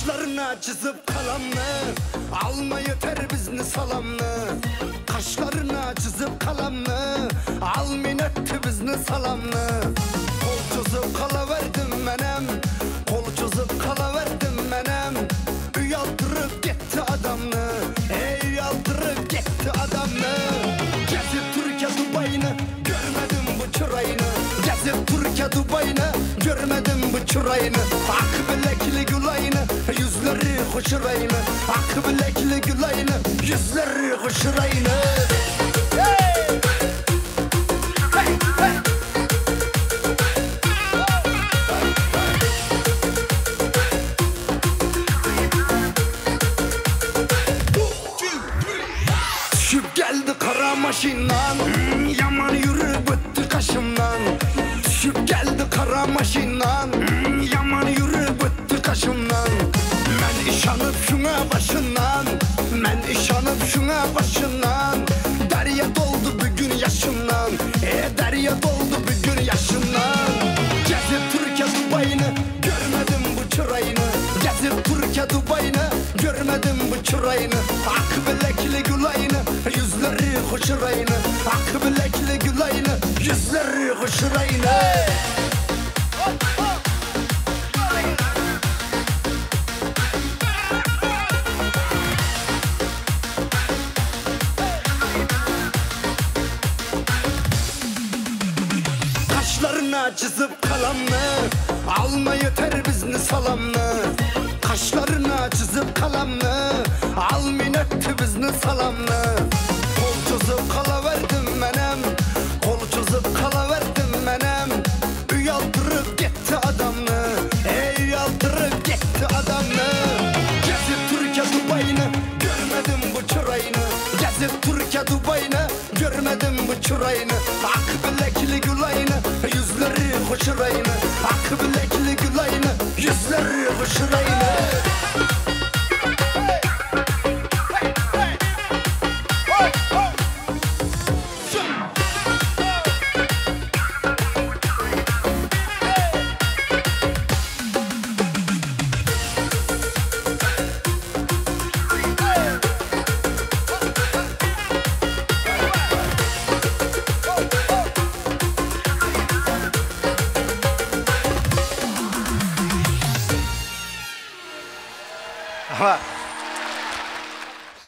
Kaşlarına çizip kalemle alma yeter bizni salamlı. Kaşlarına çizip kalemle almin etti bizni salamlı. Kol çizip kalaverdim menem, kol çizip kalaverdim menem. Uyaldırıp gitti adamını, uyaldırıp gitti adamını. Gezip Türkiye Dubai'ni görmedim bu çırayını. Gezip Türkiye Dubai'ni görmedim bu çırayını. Ak bilekli gülayını, yüzleri hoşurayını. Ak bilekli gülayını, yüzleri hoşurayını. Hey! Hey! Hey! Düşüp geldi kara maşindan, yaman yürü bitti kaşımdan. Düşüp geldi kara maşindan, yaman yürü bitti kaşımdan. Ben işanıp şuna başından, ben işanıp şuna başından. Derya doldu bugün yaşımdan, derya doldu bugün yaşımdan. Gezip Türkiye Dubai'ni görmedim bu çırayını. Gezip Türkiye Dubai'ni görmedim bu çırayını. Ak bilekli gülayını, yüzleri hoşurayını. Ak bilekli gülayını, yüzleri hoşurayını. Kaşlarına çizip kalemle alma yeter bizni salamlı. Kaşlarına çizip kalemle almin etti bizni salamlı. Kol çizip kalaverdim menem, kol çizip kalaverdim menem. Uyaldırıp gitti adamını, uyaldırıp gitti adamını. Gezip Türkiye Dubai'ni görmedim bu çırayını. Gezip Türkiye Dubai'ni görmedim bu çırayını. Ak bilekli gülayını, yüzleri hoşurayını. Ak bilekli gülayını, yüzleri hoşurayını.